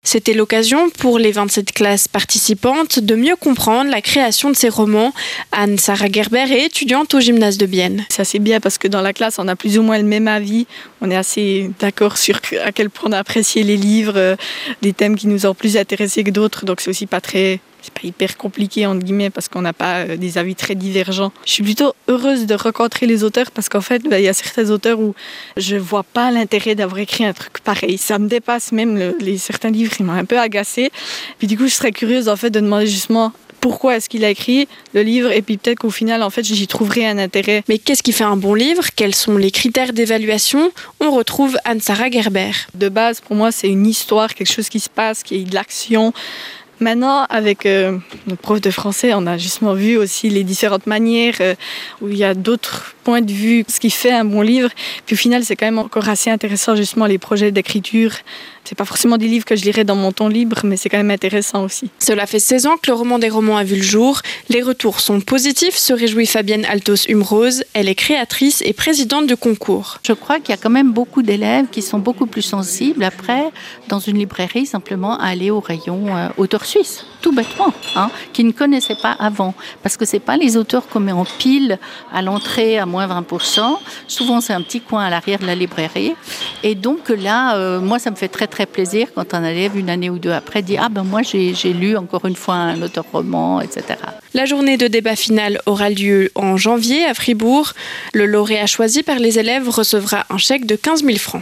C'était l'occasion pour les 27 classes participantes de mieux comprendre la création de ces romans. Anne-Sara Gerber est étudiante au gymnase de Bienne. C'est assez bien parce que dans la classe, on a plus ou moins le même avis. On est assez d'accord sur à quel point on a apprécié les livres, des thèmes qui nous ont plus intéressés que d'autres. Donc c'est aussi pas hyper compliqué entre guillemets parce qu'on n'a pas des avis très divergents. Je suis plutôt heureuse de rencontrer les auteurs parce qu'en fait, il y a certains auteurs où je vois pas l'intérêt d'avoir écrit un truc pareil. Ça me dépasse même certains livres, ils m'ont un peu agacée. Puis du coup, je serais curieuse en fait de demander justement pourquoi est-ce qu'il a écrit le livre et puis peut-être qu'au final, en fait, j'y trouverai un intérêt. Mais qu'est-ce qui fait un bon livre ? Quels sont les critères d'évaluation ? On retrouve Anne-Sara Gerber. De base, pour moi, c'est une histoire, quelque chose qui se passe, qui est de l'action. Maintenant, avec notre prof de français, on a justement vu aussi les différentes manières où il y a d'autres points de vue, ce qui fait un bon livre. Puis au final, c'est quand même encore assez intéressant, justement, les projets d'écriture. C'est pas forcément des livres que je lirais dans mon temps libre, mais c'est quand même intéressant aussi. Cela fait 16 ans que le roman des romans a vu le jour. Les retours sont positifs, se réjouit Fabienne Altos-Humrose. Elle est créatrice et présidente du concours. Je crois qu'il y a quand même beaucoup d'élèves qui sont beaucoup plus sensibles après, dans une librairie, simplement à aller au rayon auteur suisse, tout bêtement, qui ne connaissaient pas avant. Parce que c'est pas les auteurs qu'on met en pile à l'entrée à moins 20%. Souvent, c'est un petit coin à l'arrière de la librairie. Et donc là, moi, ça me fait très très plaisir quand un élève, une année ou deux après, dit « Ah ben moi, j'ai lu encore une fois un auteur roman, etc. » La journée de débat final aura lieu en janvier à Fribourg. Le lauréat choisi par les élèves recevra un chèque de 15 000 francs.